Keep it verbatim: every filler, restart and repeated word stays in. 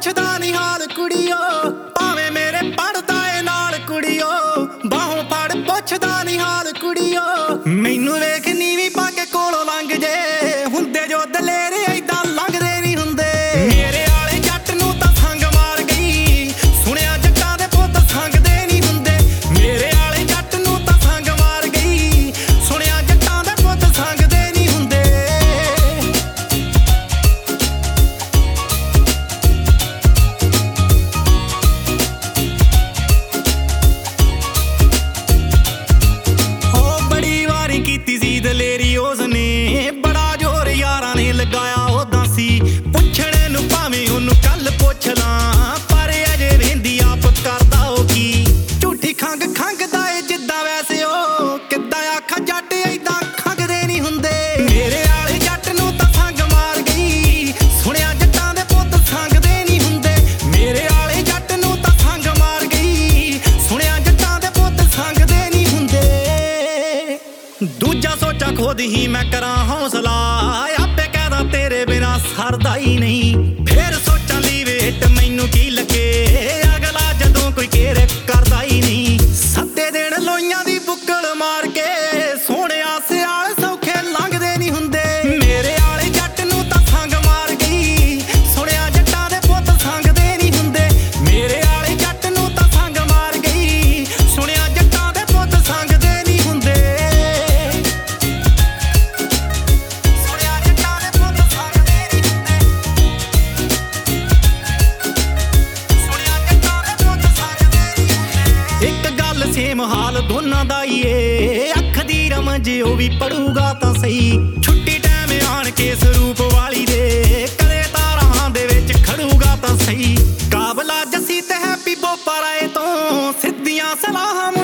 ਪੁੱਛਦਾ ਨੀ ਹਾਲ ਕੁੜੀਓ, ਭਾਵੇਂ ਮੇਰੇ ਪੜਦਾ ਏ ਨਾਲ ਕੁੜੀਓ। ਬਾਹੋਂ ਫੜ ਪੁੱਛਦਾ ਨੀ ਹਾਲ ਕੁੜੀਓ, ਮੈਨੂੰ ਵੇਖ ਨੀਵੀਂ ਪਾ ਕੇ ਕੋਲੋਂ ਲੰਘ ਜੇ। ਹੁੰਦੇ ਜੋ ਦਲੇਰ ਏਦਾਂ ਲੰਘਦੇ ਨੀ ਹੁੰਦੇ। ਮੇਰੇ ਆਲੇ ਜੱਟ ਨੂੰ ਤਾਂ ਸੰਗ ਮਾਰ ਗਈ, ਸੁਣਿਆ ਜੱਟਾਂ ਦੇ ਪੁੱਤ ਸੰਗਦੇ ਨੀ ਹੁੰਦੇ। ਮੇਰੇ ਆਲੇ ਜੱਟ ਨੂੰ ਤਾਂ ਸੰਗ ਮਾਰ ਗਈ, ਸੁਣਿਆ ਜੱਟਾਂ ਦੇ ਪੁੱਤ ਸੰਗਦੇ ਨੀ ਹੁੰਦੇ। ਕੀਤੀ ਸੀ ਦਲੇਰੀ ਉਸਨੇ, ਬੜਾ ਜ਼ੋਰ ਯਾਰਾਂ ਨੇ ਲਗਾਇਆ ਉਦਾਂ ਸੀ। ਪੁੱਛਣੇ ਨੂੰ ਭਾਵੇਂ ਉਹਨੂੰ ਕੱਲ ਪੁੱਛ ਲਾਂ, ਪਰ ਅਜੇ ਰਹਿੰਦੀ ਆਪ ਕਰਦਾ ਉਹ ਕੀ। ਝੂਠੀ ਖੰਗ ਖੰਗਦਾ ਏ ਜਿੱਦਾਂ ਵੈਸੇ ਉਹ, ਕਿੱਦਾਂ ਆਖਾਂ ਜੱਟ ਏਦਾਂ ਖੰਗਦੇ ਨੀ ਹੁੰਦੇ। ਮੇਰੇ ਆਲੇ ਜੱਟ ਨੂੰ ਤਾਂ ਸੰਗ ਮਾਰ ਗਈ, ਸੁਣਿਆ ਜੱਟਾਂ ਦੇ ਪੁੱਤ ਸੰਗਦੇ ਨੀ ਹੁੰਦੇ। ਮੇਰੇ ਆਲੇ ਜੱਟ ਨੂੰ ਤਾਂ ਸੰਗ ਮਾਰ ਗਈ, ਸੁਣਿਆ ਜੱਟਾਂ ਦੇ ਪੁੱਤ ਸੰਗਦੇ ਨੀ ਹੁੰਦੇ। ਦੂਜਾ ਸੋਚਾਂ ਖੁਦ ਹੀ ਮੈਂ ਕਰਾਂ ਹੌਸਲਾ, ਆਪੇ ਕਹਿਦਾ ਤੇਰੇ ਬਿਨਾਂ ਸਰਦਾ ਹੀ ਨਹੀਂ। ਫੇਰ ਸੋਚਾਂ ਲਈ ਵੇਟ ਮੈਨੂੰ ਕੀ ਲੱਗੇ, ਅਗਲਾ ਜਦੋਂ ਕੋਈ ਕੇਰ ਕਰਦਾ ਹੀ ਨਹੀਂ। ਸੱਤੇ ਦਿਨ ਲੋਈਆਂ ਦੀ ਬੁੱਕਲ ਮਾਰ ਕੇ, ਸੋਹਣਿਆ ਸਿਆਲ ਸੌਖੇ ਲੰਘਦੇ ਨੀ ਹੁੰਦੇ। ਮੇਰੇ ਆਲੇ ਜੱਟ ਨੂੰ ਤਾਂ ਸੰਗ ਮਾਰ ਗਈ, ਸੁਣਿਆ ਜੱਟਾਂ ਦੇ ਪੁੱਤ ਸੰਗਦੇ ਨੀ ਹੁੰਦੇ। ਮੇਰੇ ਆਲੇ ਜੱਟ ਨੂੰ ਤਾਂ ਸੰਗ ਮਾਰ ਗਈ, ਸੁਣਿਆ ਜੱਟਾਂ ਦੇ ਪੁੱਤ ਸੰਗਦੇ ਨੀ ਹੁੰਦੇ। ਇੱਕ ਗੱਲ ਸੇਮ ਹਾਲ ਦੋਨਾਂ ਦਾ ਈ ਏ, ਅੱਖ ਦੀ ਰਮਜ ਉਹ ਵੀ ਪੜੂਗਾ ਤਾਂ ਸਹੀ। ਛੁੱਟੀ ਟਾਈਮ ਆਣ ਕੇ ਸਰੂਪ ਵਾਲੀ ਦੇ, ਕਦੇ ਤਾਂ ਰਾਹਾਂ ਦੇ ਵਿੱਚ ਖੜੂਗਾ ਤਾਂ ਸਹੀ। ਕਾਬਲਾ ਜੱਸੀ ਤੇ ਹੈਪੀ ਬੋਪਾ ਰਾਏ ਤੋਂ ਸਿੱਧੀਆਂ ਸਲਾਹਾਂ